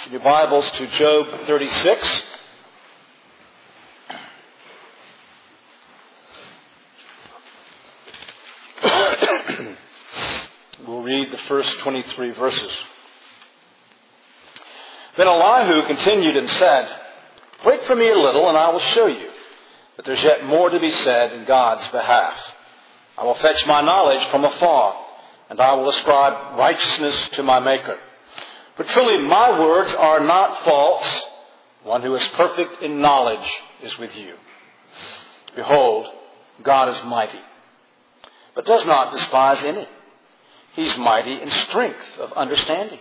In your Bibles to Job 36. We'll read the first 23 verses. Then Elihu continued and said, "Wait for me a little, and I will show you that there's yet more to be said in God's behalf. I will fetch my knowledge from afar, and I will ascribe righteousness to my Maker. For truly my words are not false. One who is perfect in knowledge is with you. Behold, God is mighty, but does not despise any. He's mighty in strength of understanding.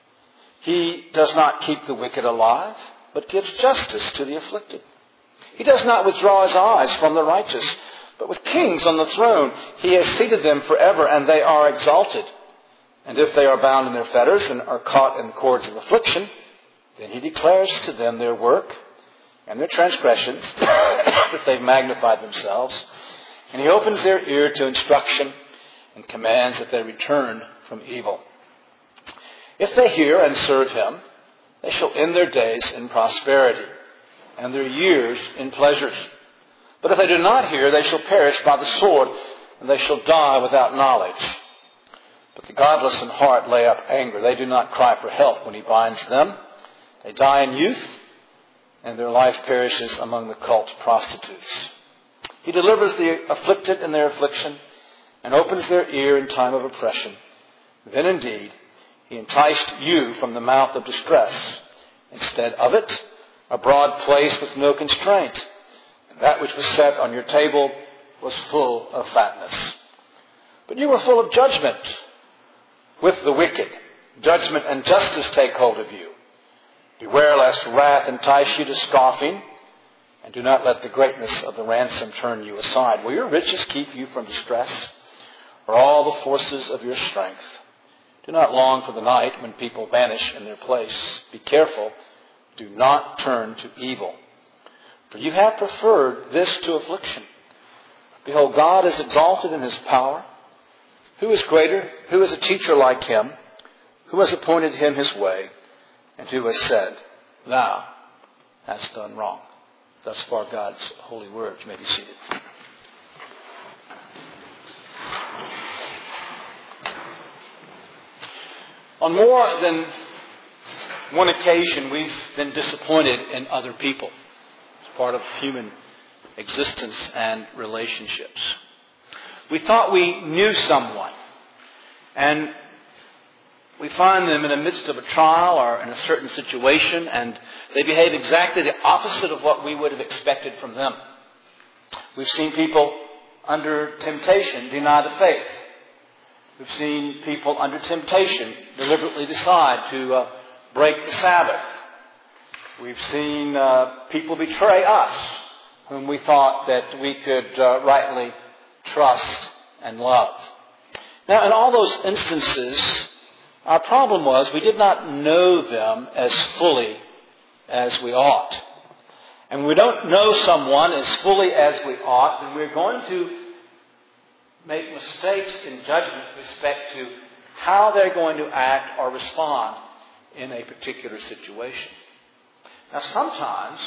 He does not keep the wicked alive, but gives justice to the afflicted. He does not withdraw his eyes from the righteous, but with kings on the throne he has seated them forever, and they are exalted. And if they are bound in their fetters and are caught in the cords of affliction, then he declares to them their work and their transgressions, that they've magnified themselves. And he opens their ear to instruction and commands that they return from evil. If they hear and serve him, they shall end their days in prosperity and their years in pleasures. But if they do not hear, they shall perish by the sword, and they shall die without knowledge. But the godless in heart lay up anger. They do not cry for help when he binds them. They die in youth, and their life perishes among the cult prostitutes. He delivers the afflicted in their affliction, and opens their ear in time of oppression. Then indeed, he enticed you from the mouth of distress. Instead of it, a broad place with no constraint. And that which was set on your table was full of fatness. But you were full of judgment with the wicked. Judgment and justice take hold of you. Beware lest wrath entice you to scoffing, and do not let the greatness of the ransom turn you aside. Will your riches keep you from distress, or all the forces of your strength? Do not long for the night when people vanish in their place. Be careful. Do not turn to evil. For you have preferred this to affliction. Behold, God is exalted in his power. Who is greater? Who is a teacher like him? Who has appointed him his way? And who has said, thou hast done wrong? Thus far God's holy word. You may be seated. On more than one occasion, we've been disappointed in other people. It's part of human existence and relationships. We thought we knew someone, and we find them in the midst of a trial or in a certain situation, and they behave exactly the opposite of what we would have expected from them. We've seen people under temptation deny the faith. We've seen people under temptation deliberately decide to break the Sabbath. We've seen people betray us, whom we thought that we could rightly trust and love. Now, in all those instances, our problem was we did not know them as fully as we ought. And when we don't know someone as fully as we ought, then we're going to make mistakes in judgment with respect to how they're going to act or respond in a particular situation. Now, sometimes,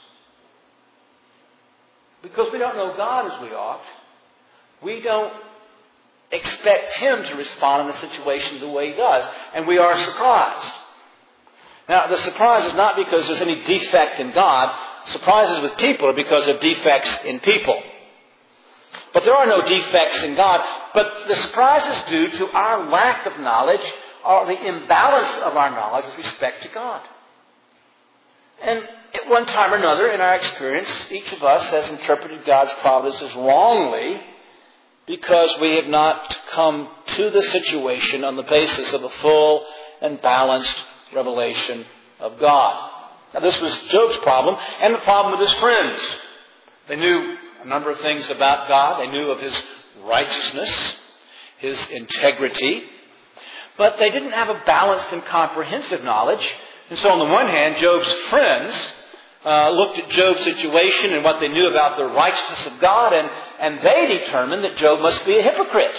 because we don't know God as we ought, we don't expect him to respond in a situation the way he does, and we are surprised. Now, the surprise is not because there's any defect in God. Surprises with people are because of defects in people. But there are no defects in God. But the surprise is due to our lack of knowledge or the imbalance of our knowledge with respect to God. And at one time or another in our experience, each of us has interpreted God's providences wrongly because we have not come to the situation on the basis of a full and balanced revelation of God. Now, this was Job's problem and the problem of his friends. They knew a number of things about God. They knew of his righteousness, his integrity, but they didn't have a balanced and comprehensive knowledge. And so on the one hand, Job's friends looked at Job's situation and what they knew about the righteousness of God, and they determined that Job must be a hypocrite.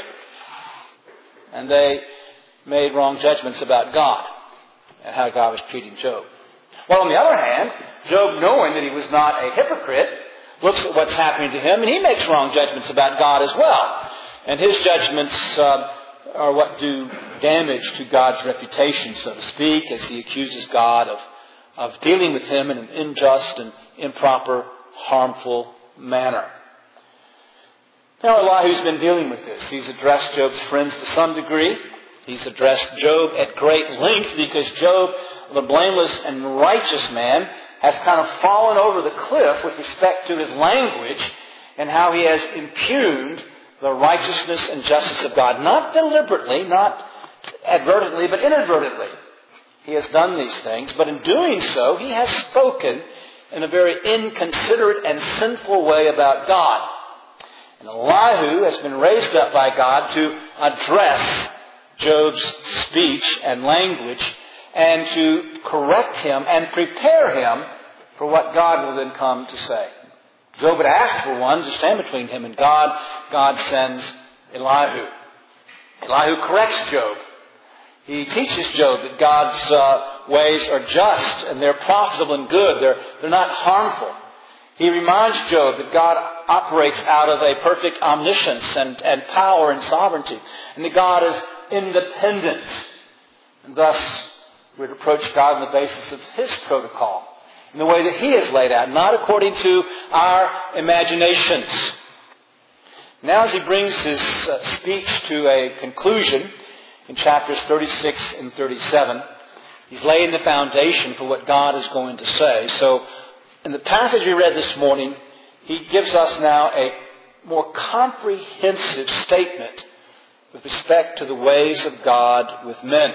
And they made wrong judgments about God and how God was treating Job. Well, on the other hand, Job, knowing that he was not a hypocrite, looks at what's happening to him, and he makes wrong judgments about God as well. And his judgments are what do damage to God's reputation, so to speak, as he accuses God of dealing with him in an unjust and improper, harmful manner. Now, Elihu's been dealing with this. He's addressed Job's friends to some degree. He's addressed Job at great length because Job, the blameless and righteous man, has kind of fallen over the cliff with respect to his language and how he has impugned the righteousness and justice of God. Not deliberately, not advertently, but inadvertently. He has done these things, but in doing so, he has spoken in a very inconsiderate and sinful way about God. And Elihu has been raised up by God to address Job's speech and language and to correct him and prepare him for what God will then come to say. Job had asked for one to stand between him and God. God sends Elihu. Elihu corrects Job. He teaches Job that God's ways are just and they're profitable and good. They're not harmful. He reminds Job that God operates out of a perfect omniscience and power and sovereignty, and that God is independent. And thus, we'd approach God on the basis of His protocol, in the way that He has laid out, not according to our imaginations. Now, as he brings his speech to a conclusion in chapters 36 and 37, he's laying the foundation for what God is going to say. So, in the passage we read this morning, he gives us now a more comprehensive statement with respect to the ways of God with men.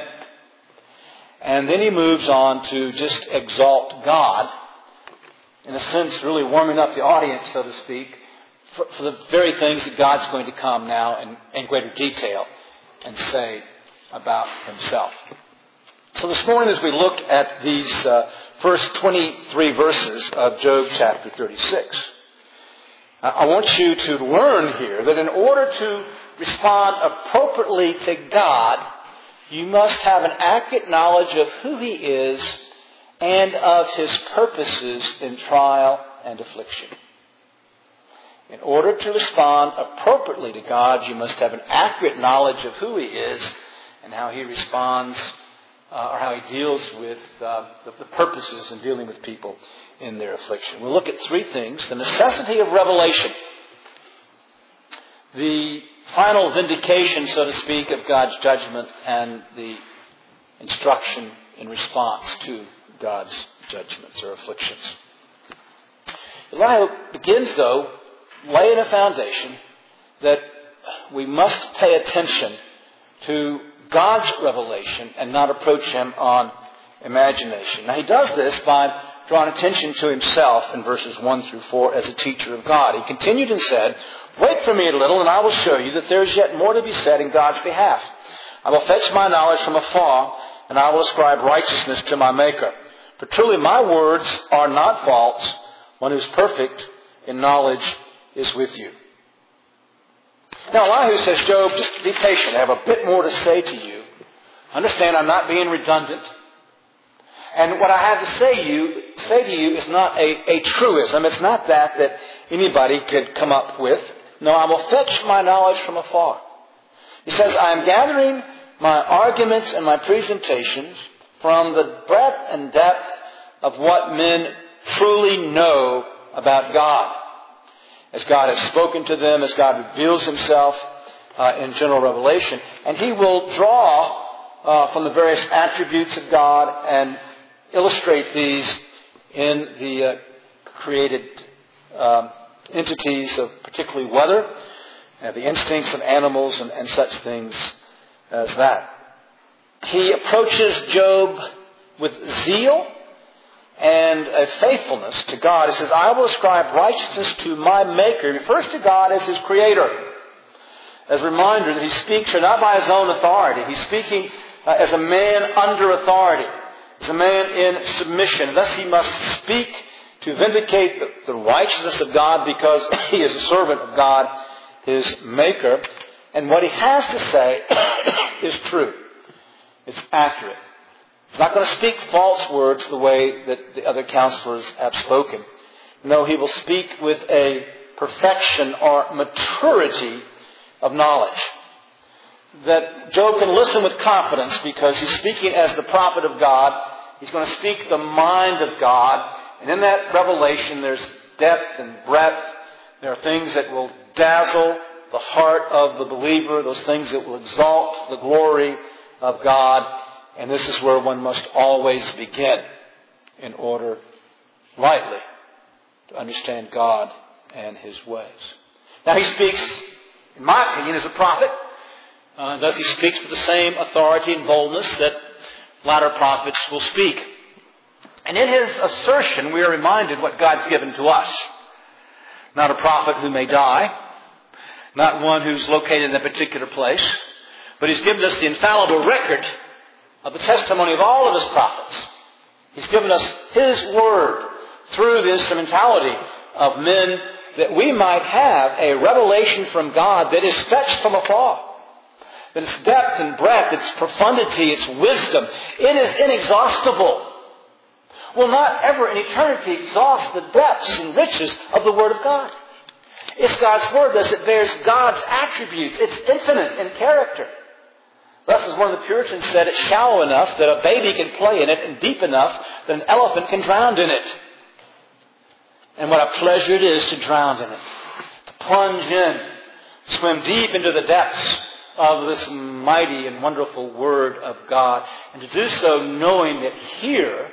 And then he moves on to just exalt God, in a sense really warming up the audience, so to speak, for the very things that God's going to come now in greater detail and say about Himself. So this morning, as we look at these first 23 verses of Job chapter 36, I want you to learn here that in order to respond appropriately to God, you must have an accurate knowledge of who He is and of His purposes in trial and affliction. In order to respond appropriately to God, you must have an accurate knowledge of who He is and how He responds or how He deals with the purposes in dealing with people in their affliction. We'll look at three things: the necessity of revelation, the final vindication, so to speak, of God's judgment, and the instruction in response to God's judgments or afflictions. Elihu begins, though, laying a foundation that we must pay attention to God's revelation and not approach Him on imagination. Now, he does this by drawing attention to himself in verses 1 through 4 as a teacher of God. He continued and said, "Wait for me a little, and I will show you that there is yet more to be said in God's behalf. I will fetch my knowledge from afar, and I will ascribe righteousness to my Maker. For truly my words are not false. One who is perfect in knowledge is with you." Now, Elihu says, "Job, just be patient. I have a bit more to say to you. Understand, I'm not being redundant. And what I have to say to you is not a truism. It's not that anybody could come up with. No, I will fetch my knowledge from afar." He says, "I am gathering my arguments and my presentations from the breadth and depth of what men truly know about God, as God has spoken to them, as God reveals Himself in general revelation. And he will draw from the various attributes of God and illustrate these in the created entities of particularly weather, the instincts of animals and such things as that." He approaches Job with zeal and a faithfulness to God. He says, "I will ascribe righteousness to my Maker." He refers to God as His Creator, as a reminder that He speaks here not by His own authority. He's speaking as a man under authority, as a man in submission. Thus He must speak to vindicate the righteousness of God because He is a servant of God, His Maker. And what He has to say is true. It's accurate. He's not going to speak false words the way that the other counselors have spoken. No, he will speak with a perfection or maturity of knowledge. That Job can listen with confidence because he's speaking as the prophet of God. He's going to speak the mind of God. And in that revelation there's depth and breadth. There are things that will dazzle the heart of the believer. Those things that will exalt the glory of God. And this is where one must always begin in order rightly to understand God and His ways. Now he speaks, in my opinion, as a prophet. Thus he speaks with the same authority and boldness that latter prophets will speak. And in his assertion, we are reminded what God's given to us. Not a prophet who may die, not one who's located in a particular place, but he's given us the infallible record of the testimony of all of his prophets. He's given us his word through the instrumentality of men that we might have a revelation from God that is fetched from afar. That its depth and breadth, its profundity, its wisdom, it is inexhaustible. Will not ever in eternity exhaust the depths and riches of the Word of God. It's God's Word thus it bears God's attributes. It's infinite in character. Thus, as one of the Puritans said, it's shallow enough that a baby can play in it and deep enough that an elephant can drown in it. And what a pleasure it is to drown in it. To plunge in, swim deep into the depths of this mighty and wonderful Word of God. And to do so knowing that here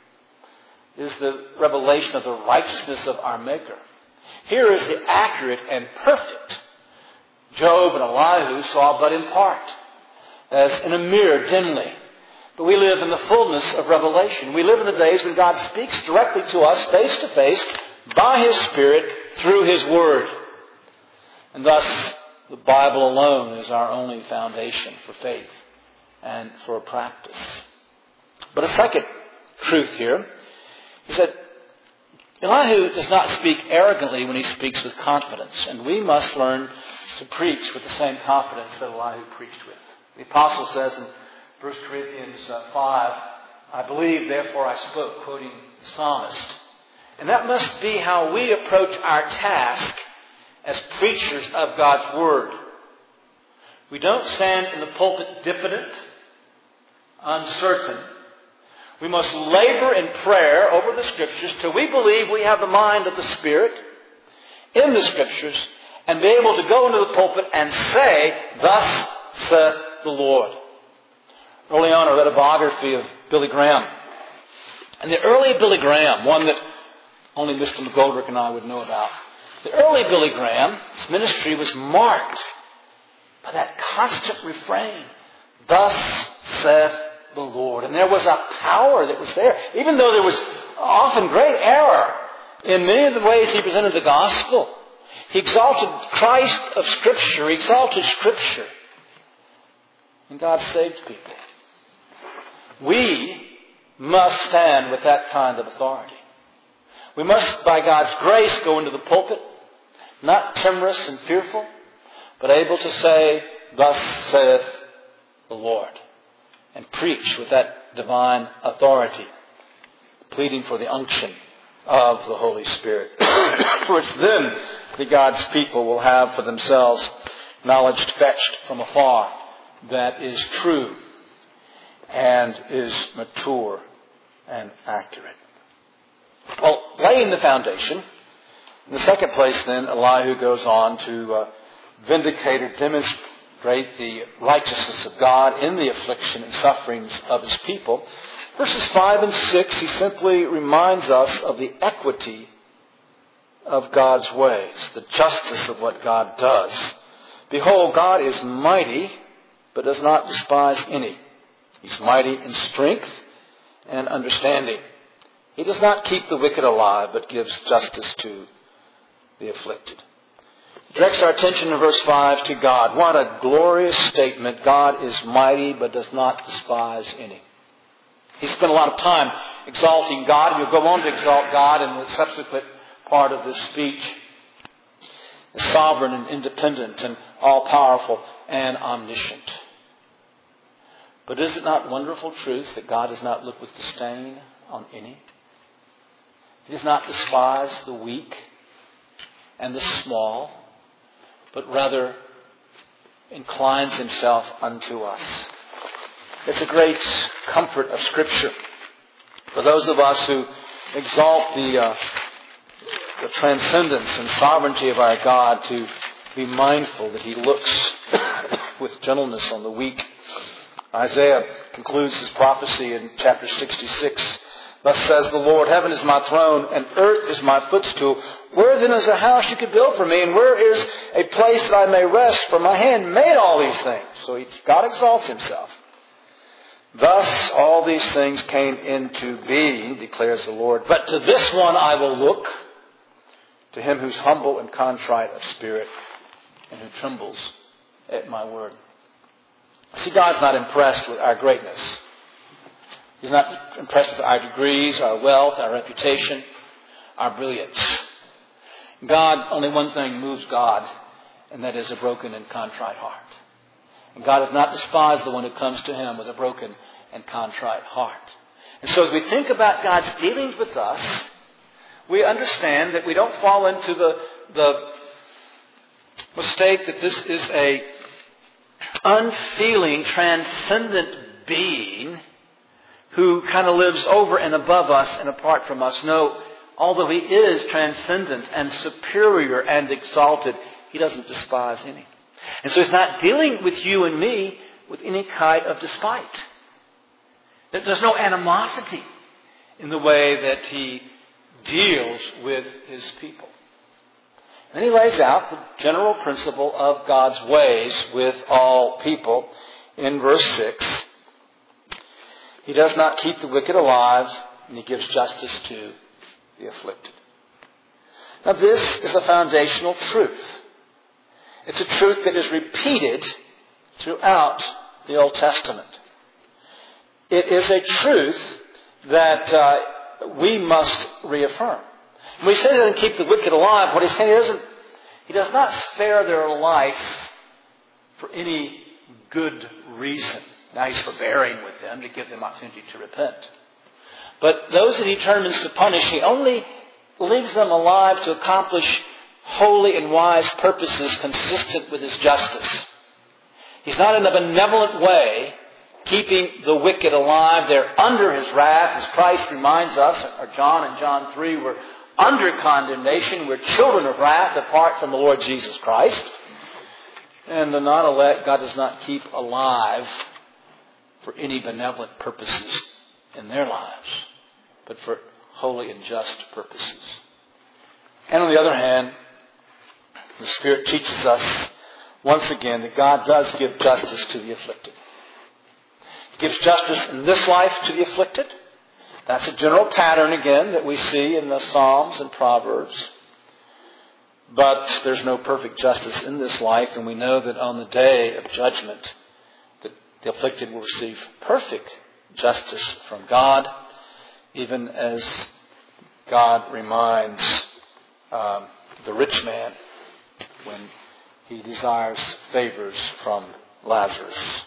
is the revelation of the righteousness of our Maker. Here is the accurate and perfect. Job and Elihu saw but in part, as in a mirror dimly. But we live in the fullness of revelation. We live in the days when God speaks directly to us face to face by His Spirit through His Word. And thus the Bible alone is our only foundation for faith and for practice. But a second truth here is that Elihu does not speak arrogantly when he speaks with confidence. And we must learn to preach with the same confidence that Elihu preached with. The Apostle says in 1 Corinthians 5, I believe, therefore I spoke, quoting the psalmist. And that must be how we approach our task as preachers of God's Word. We don't stand in the pulpit diffident, uncertain. We must labor in prayer over the Scriptures till we believe we have the mind of the Spirit in the Scriptures and be able to go into the pulpit and say, Thus saith the Lord. Early on I read a biography of Billy Graham. And the early Billy Graham, one that only Mr. McGoldrick and I would know about, the early Billy Graham, his ministry was marked by that constant refrain, Thus saith the Lord. And there was a power that was there. Even though there was often great error in many of the ways he presented the gospel. He exalted Christ of Scripture. He exalted Scripture. And God saved people. We must stand with that kind of authority. We must, by God's grace, go into the pulpit, not timorous and fearful, but able to say, Thus saith the Lord. And preach with that divine authority, pleading for the unction of the Holy Spirit. For it's then that God's people will have for themselves knowledge fetched from afar that is true and is mature and accurate. Well, laying the foundation, in the second place then, Elihu goes on to vindicate or demonstrate the righteousness of God in the affliction and sufferings of His people. Verses 5 and 6, he simply reminds us of the equity of God's ways, the justice of what God does. Behold, God is mighty, but does not despise any. He's mighty in strength and understanding. He does not keep the wicked alive, but gives justice to the afflicted. He directs our attention in verse 5 to God. What a glorious statement. God is mighty, but does not despise any. He spent a lot of time exalting God, and he'll go on to exalt God in the subsequent part of this speech. As sovereign and independent and all-powerful and omniscient. But is it not wonderful truth that God does not look with disdain on any? He does not despise the weak and the small, but rather inclines himself unto us. It's a great comfort of Scripture for those of us who exalt the transcendence and sovereignty of our God, to be mindful that He looks with gentleness on the weak. Isaiah concludes his prophecy in chapter 66. Thus says the Lord, heaven is my throne, and earth is my footstool. Where then is a house you could build for me, and where is a place that I may rest? For my hand made all these things. So God exalts Himself. Thus all these things came into being, declares the Lord. But to this one I will look, to him who's humble and contrite of spirit, and who trembles at my word. See, God's not impressed with our greatness. He's not impressed with our degrees, our wealth, our reputation, our brilliance. God, only one thing moves God, and that is a broken and contrite heart. And God does not despise the one who comes to Him with a broken and contrite heart. And so as we think about God's dealings with us, we understand that we don't fall into the mistake that this is a unfeeling, transcendent being who kind of lives over and above us and apart from us. No, although He is transcendent and superior and exalted, He doesn't despise any. And so He's not dealing with you and me with any kind of despite. There's no animosity in the way that He deals with His people. And He lays out the general principle of God's ways with all people in verse 6. He does not keep the wicked alive, and He gives justice to the afflicted. Now this is a foundational truth. It's a truth that is repeated throughout the Old Testament. It is a truth that we must reaffirm. When we say He doesn't keep the wicked alive, what He's saying He does not spare their life for any good reason. Now He's forbearing with them to give them opportunity to repent. But those that He determines to punish, He only leaves them alive to accomplish holy and wise purposes consistent with His justice. He's not in a benevolent way keeping the wicked alive. They're under His wrath, as Christ reminds us, or John in John 3, we're under condemnation. We're children of wrath apart from the Lord Jesus Christ. And the not elect, God does not keep alive for any benevolent purposes in their lives, but for holy and just purposes. And on the other hand, the Spirit teaches us once again that God does give justice to the afflicted. He gives justice in this life to the afflicted. That's a general pattern again that we see in the Psalms and Proverbs. But there's no perfect justice in this life, and we know that on the day of judgment, that the afflicted will receive perfect justice from God, even as God reminds the rich man when he desires favors from Lazarus.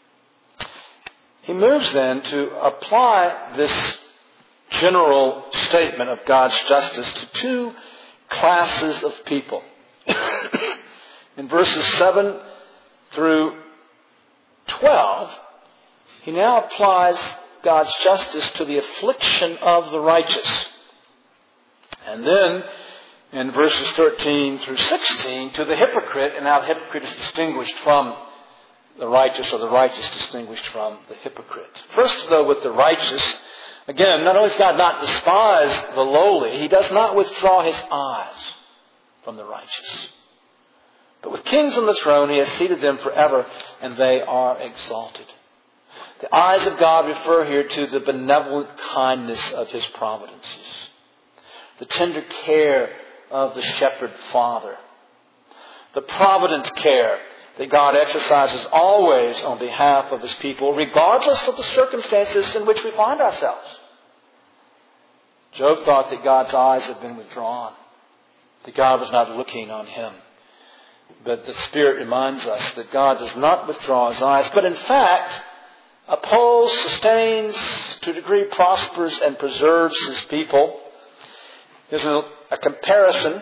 He moves then to apply this general statement of God's justice to two classes of people. In verses 7 through 12, he now applies God's justice to the affliction of the righteous. And then in verses 13 through 16 to the hypocrite, and how the hypocrite is distinguished from the righteous, or the righteous distinguished from the hypocrite. First, though, with the righteous, again, not only does God not despise the lowly, He does not withdraw His eyes from the righteous. But with kings on the throne, He has seated them forever, and they are exalted. The eyes of God refer here to the benevolent kindness of His providences, the tender care of the shepherd father, the provident care that God exercises always on behalf of His people, regardless of the circumstances in which we find ourselves. Job thought that God's eyes had been withdrawn, that God was not looking on him. But the Spirit reminds us that God does not withdraw His eyes, but in fact, upholds, sustains, to a degree prospers, and preserves His people. There's a comparison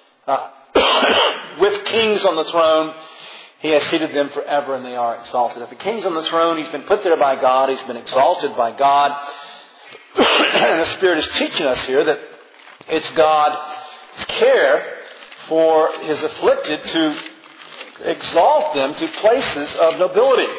with kings on the throne. He has seated them forever and they are exalted. If the king's on the throne, He's been put there by God. He's been exalted by God. And the Spirit is teaching us here that it's God's care for His afflicted to exalt them to places of nobility.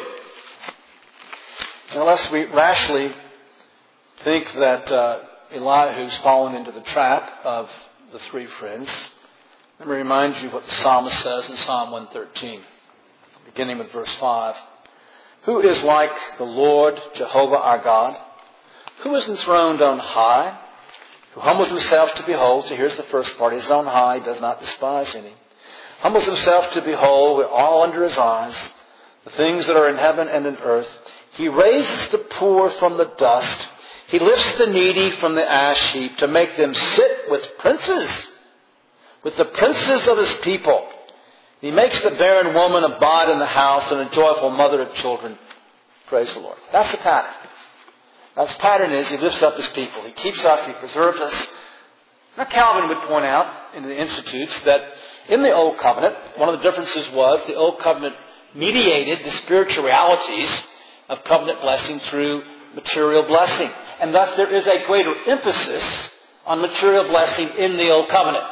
Unless we rashly think that Elihu's fallen into the trap of the three friends, let me remind you what the psalmist says in Psalm 113, beginning with verse 5. Who is like the Lord, Jehovah our God? Who is enthroned on high? Who humbles Himself to behold. So here's the first part. He is on high. He does not despise any. Humbles Himself to behold. We're all under His eyes. The things that are in heaven and in earth. He raises the poor from the dust. He lifts the needy from the ash heap to make them sit with princes, with the princes of His people. He makes the barren woman abide in the house and a joyful mother of children. Praise the Lord. That's the pattern. That's the pattern is He lifts up His people. He keeps us. He preserves us. Now Calvin would point out in the Institutes that in the Old Covenant, one of the differences was the Old Covenant mediated the spiritual realities of covenant blessing through material blessing. And thus there is a greater emphasis on material blessing in the Old Covenant.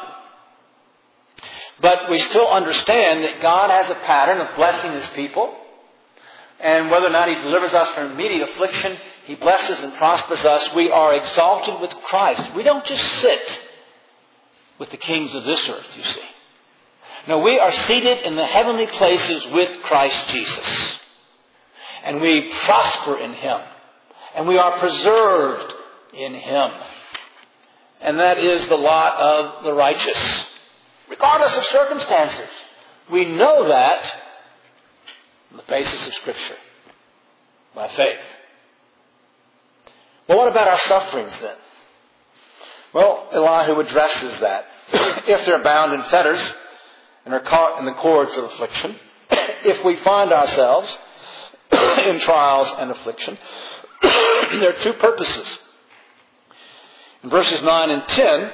But we still understand that God has a pattern of blessing His people. And whether or not He delivers us from immediate affliction, He blesses and prospers us. We are exalted with Christ. We don't just sit with the kings of this earth, you see. No, we are seated in the heavenly places with Christ Jesus. And we prosper in Him. And we are preserved in Him. And that is the lot of the righteous, regardless of circumstances. We know that on the basis of Scripture, by faith. Well, what about our sufferings then? Well, Elihu addresses that. If they're bound in fetters and are caught in the cords of affliction, if we find ourselves in trials and affliction, there are two purposes. In verses 9 and 10,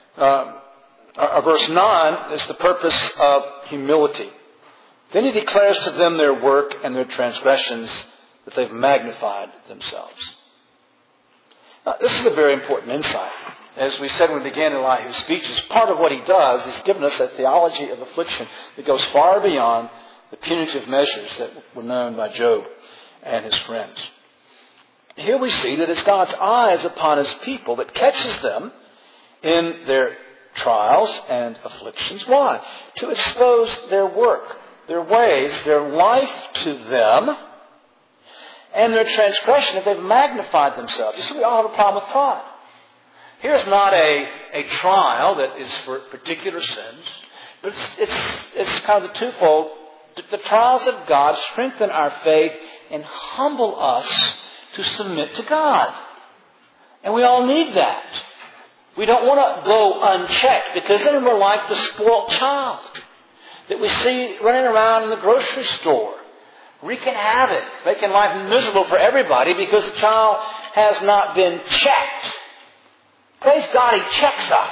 verse 9 is the purpose of humility. Then he declares to them their work and their transgressions, that they've magnified themselves. Now, this is a very important insight. As we said when we began Elihu's speeches, part of what he does is given us a theology of affliction that goes far beyond the punitive measures that were known by Job and his friends. Here we see that it's God's eyes upon His people that catches them in their trials and afflictions. Why? To expose their work, their ways, their life to them, and their transgression if they've magnified themselves. You see, we all have a problem with pride. Here's not a trial that is for particular sins, but it's kind of the twofold. The trials of God strengthen our faith and humble us to submit to God. And we all need that. We don't want to go unchecked, because then we're like the spoiled child that we see running around in the grocery store, wreaking havoc, making life miserable for everybody because the child has not been checked. Praise God, He checks us.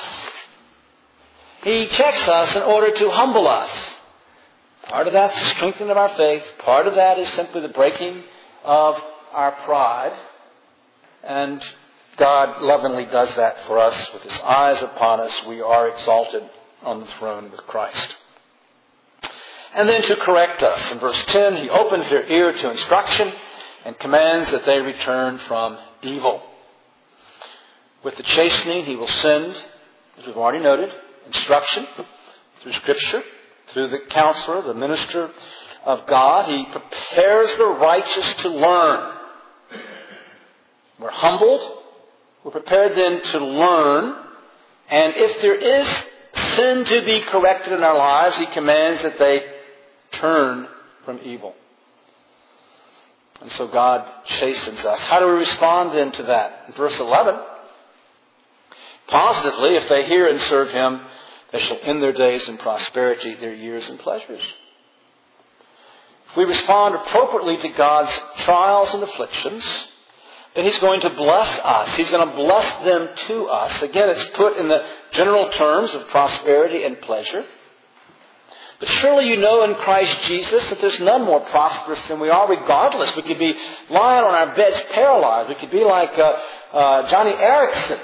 He checks us in order to humble us. Part of that's the strengthening of our faith. Part of that is simply the breaking of our pride. And God lovingly does that for us. With His eyes upon us, we are exalted on the throne with Christ. And then to correct us. In verse 10, He opens their ear to instruction and commands that they return from evil. With the chastening, He will send, as we've already noted, instruction through Scripture, through the counselor, the minister of God. He prepares the righteous to learn. We're humbled. We're prepared then to learn. And if there is sin to be corrected in our lives, He commands that they turn from evil. And so God chastens us. How do we respond then to that? In verse 11, positively, if they hear and serve Him, they shall end their days in prosperity, their years in pleasures. if we respond appropriately to God's trials and afflictions, then He's going to bless us. He's going to bless them to us. Again, it's put in the general terms of prosperity and pleasure. But surely you know in Christ Jesus that there's none more prosperous than we are regardless. We could be lying on our beds paralyzed. We could be like Johnny Erickson.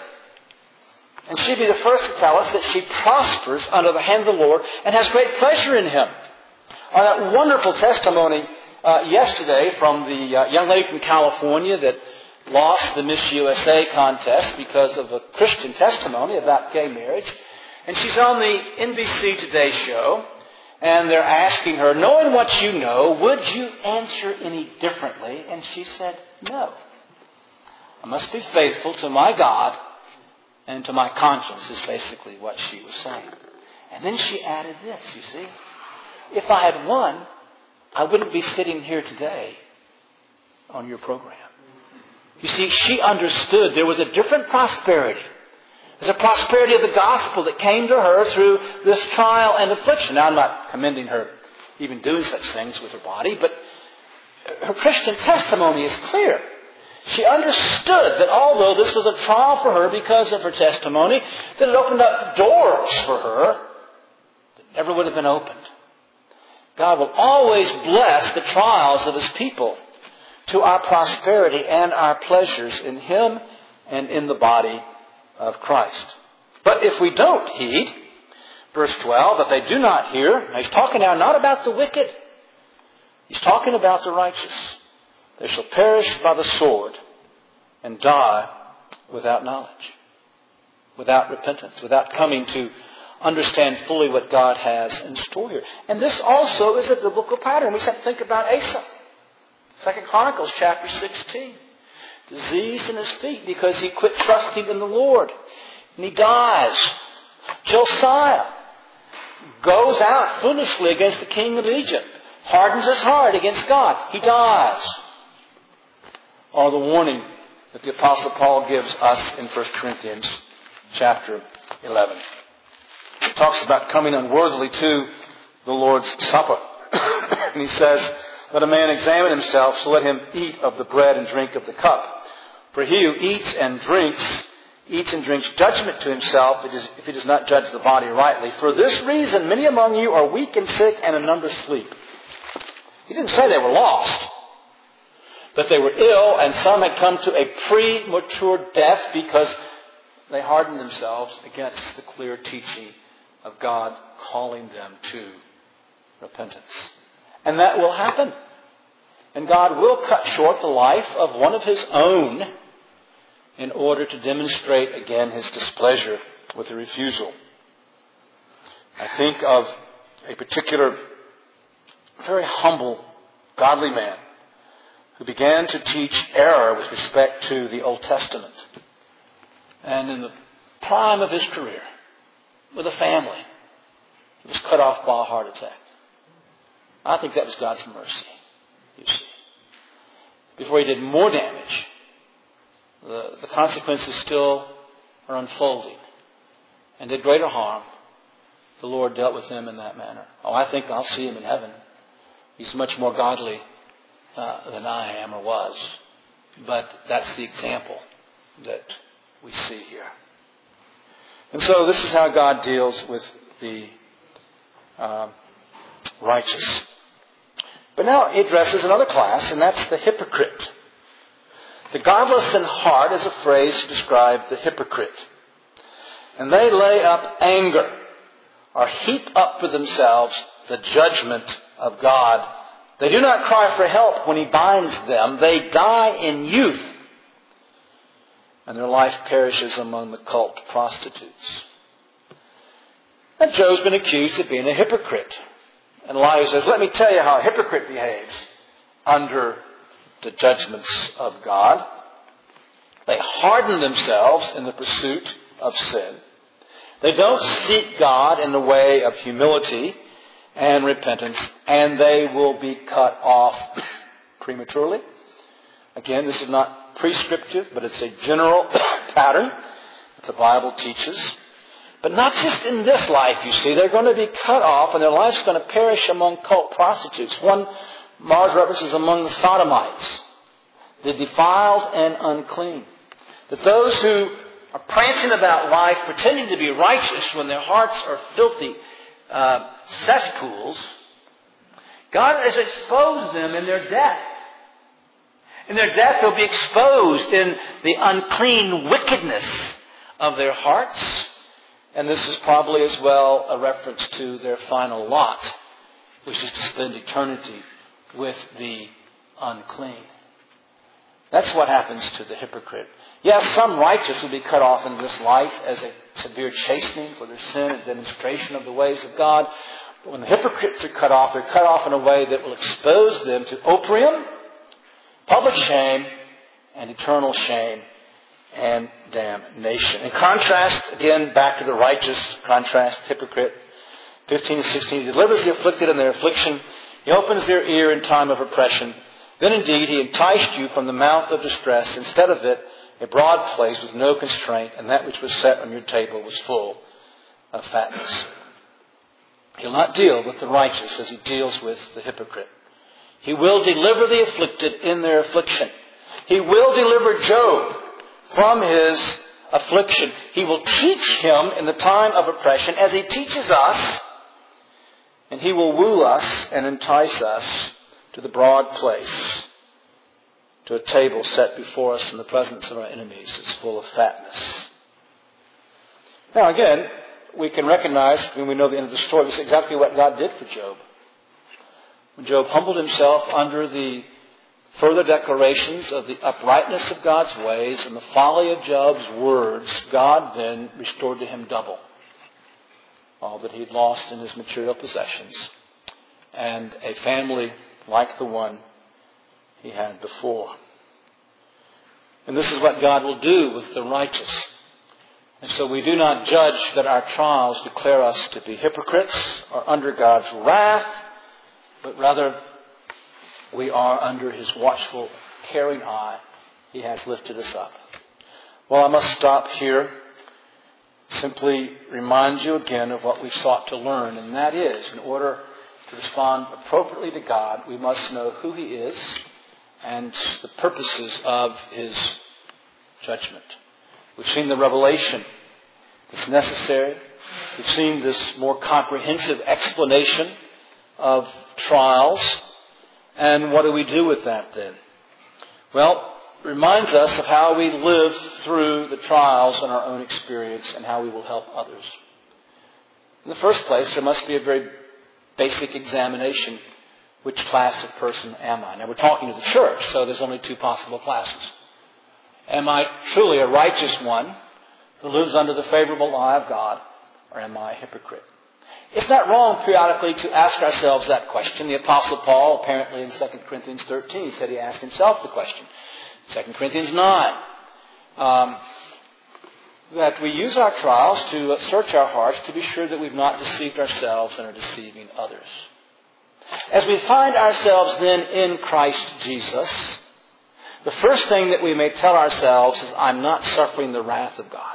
And she'd be the first to tell us that she prospers under the hand of the Lord and has great pleasure in Him. That wonderful testimony yesterday from the young lady from California that lost the Miss USA contest because of a Christian testimony about gay marriage. And she's on the NBC Today show. And they're asking her, knowing what you know, would you answer any differently? And she said, no. I must be faithful to my God and to my conscience is basically what she was saying. And then she added this, you see. If I had won, I wouldn't be sitting here today on your program. You see, she understood there was a different prosperity. There's a prosperity of the gospel that came to her through this trial and affliction. Now, I'm not commending her even doing such things with her body, but her Christian testimony is clear. She understood that although this was a trial for her because of her testimony, that it opened up doors for her that never would have been opened. God will always bless the trials of His people to our prosperity and our pleasures in Him and in the body of Christ. But if we don't heed, verse 12, if they do not hear, now He's talking now not about the wicked. He's talking about the righteous. They shall perish by the sword and die without knowledge, without repentance, without coming to understand fully what God has in store here. And this also is a biblical pattern. We have to think about Asa. 2 Chronicles chapter 16. Diseased in his feet because he quit trusting in the Lord. And he dies. Josiah goes out foolishly against the king of Egypt. Hardens his heart against God. He dies. Or the warning that the Apostle Paul gives us in 1 Corinthians chapter 11. He talks about coming unworthily to the Lord's Supper. And he says, let a man examine himself, so let him eat of the bread and drink of the cup. For he who eats and drinks judgment to himself if he does not judge the body rightly. For this reason, many among you are weak and sick, and a number sleep. He didn't say they were lost, but they were ill, and some had come to a premature death because they hardened themselves against the clear teaching of God calling them to repentance. And that will happen. And God will cut short the life of one of His own in order to demonstrate again His displeasure with the refusal. I think of a particular very humble, godly man who began to teach error with respect to the Old Testament. And in the prime of his career, with a family, he was cut off by a heart attack. I think that was God's mercy, you see. Before he did more damage, the consequences still are unfolding and did greater harm. The Lord dealt with him in that manner. Oh, I think I'll see him in heaven. He's much more godly than I am or was. But that's the example that we see here. And so this is how God deals with the righteous. But now he addresses another class, and that's the hypocrite. The godless in heart is a phrase to describe the hypocrite. And they lay up anger or heap up for themselves the judgment of God. They do not cry for help when He binds them. They die in youth, and their life perishes among the cult prostitutes. And Job's been accused of being a hypocrite. And Elihu says, let me tell you how a hypocrite behaves under the judgments of God. They harden themselves in the pursuit of sin. They don't seek God in the way of humility and repentance, and they will be cut off prematurely. Again, this is not prescriptive, but it's a general pattern that the Bible teaches. But not just in this life, you see. They're going to be cut off, and their life's going to perish among cult prostitutes. One Mars references among the sodomites, the defiled and unclean. That those who are prancing about life, pretending to be righteous when their hearts are filthy cesspools, God has exposed them in their death. In their death, they'll be exposed in the unclean wickedness of their hearts. And this is probably as well a reference to their final lot, which is to spend eternity with the unclean. That's what happens to the hypocrite. Yes, some righteous will be cut off in this life as a severe chastening for their sin and demonstration of the ways of God. But when the hypocrites are cut off, they're cut off in a way that will expose them to oprium, public shame, and eternal shame and damnation. In contrast, again, back to the righteous, contrast, hypocrite, 15 and 16, He delivers the afflicted in their affliction. He opens their ear in time of oppression. Then indeed He enticed you from the mount of distress. Instead of it, a broad place with no constraint, and that which was set on your table was full of fatness. He'll not deal with the righteous as He deals with the hypocrite. He will deliver the afflicted in their affliction. He will deliver Job from his affliction. He will teach him in the time of oppression as He teaches us. And He will woo us and entice us to the broad place, to a table set before us in the presence of our enemies that's full of fatness. Now again, we can recognize, when we know the end of the story, this is exactly what God did for Job. When Job humbled himself under the further declarations of the uprightness of God's ways and the folly of Job's words, God then restored to him double all that he'd lost in his material possessions, and a family like the one he had before. And this is what God will do with the righteous. And so we do not judge that our trials declare us to be hypocrites or under God's wrath, but rather we are under His watchful, caring eye. He has lifted us up. Well, I must stop here. Simply remind you again of what we sought to learn, and that is, in order to respond appropriately to God, we must know who He is and the purposes of His judgment. We've seen the revelation that's necessary. We've seen this more comprehensive explanation of trials. And what do we do with that then? Well, it reminds us of how we live through the trials in our own experience and how we will help others. In the first place, there must be a very basic examination. Which class of person am I? Now, we're talking to the church, so there's only two possible classes. Am I truly a righteous one who lives under the favorable eye of God, or am I a hypocrite? It's not wrong periodically to ask ourselves that question. The Apostle Paul, apparently in 2 Corinthians 13, said he asked himself the question. 2 Corinthians 9. That we use our trials to search our hearts to be sure that we've not deceived ourselves and are deceiving others. As we find ourselves then in Christ Jesus, the first thing that we may tell ourselves is, I'm not suffering the wrath of God.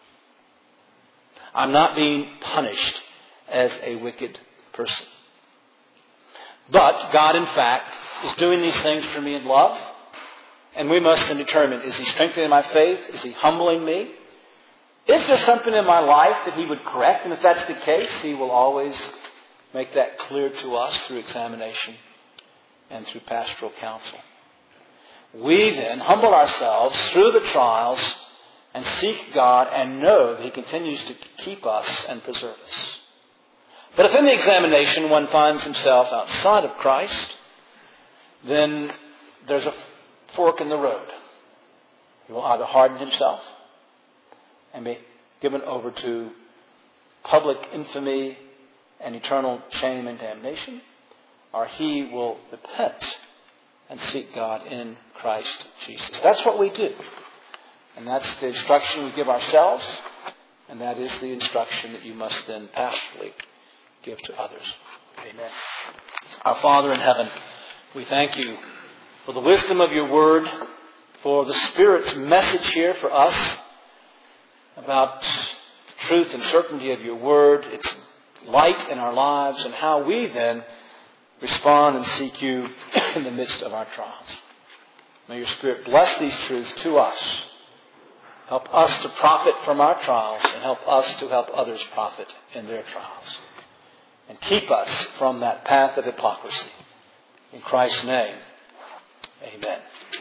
I'm not being punished as a wicked person. But God, in fact, is doing these things for me in love. And we must then determine, is He strengthening my faith? Is He humbling me? Is there something in my life that He would correct? And if that's the case, He will always make that clear to us through examination and through pastoral counsel. We then humble ourselves through the trials and seek God and know that He continues to keep us and preserve us. But if in the examination one finds himself outside of Christ, then there's a fork in the road. He will either harden himself and be given over to public infamy and eternal shame and damnation, or he will repent and seek God in Christ Jesus. That's what we do. And that's the instruction we give ourselves, and that is the instruction that you must then pastorally give to others. Amen. Our Father in heaven, we thank You for the wisdom of Your word, for the Spirit's message here for us about the truth and certainty of Your word, its light in our lives, and how we then respond and seek You in the midst of our trials. May your Spirit bless these truths to us. Help us to profit from our trials and help us to help others profit in their trials. And keep us from that path of hypocrisy. In Christ's name, amen.